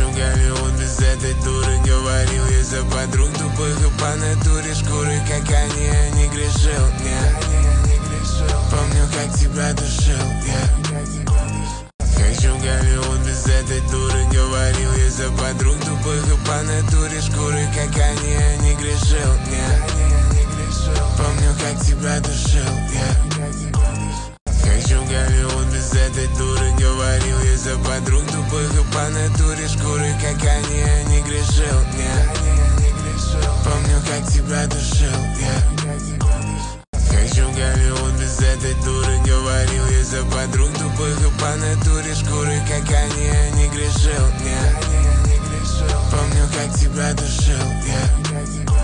Хочу галеон без этой дуры. Говорил я за подруг тупых и по натуре шкуры, как они, не грешил, не. Помню, как тебя душил, Хочу галеон без этой дуры. Говорил я за подруг тупых и по натуре шкуры, как они, не грешил, не. Помню, как тебя душил, Хочу галеон без этой дуры. Говорил я за подруг тупых и по натуре шкуры, как они, не грешил, не. Помню, как тебя душил, Хочу галеон без этой дуры. Говорил я за подруг тупых и по натуре шкуры, как они, не грешил, не. Помню, как тебя душил,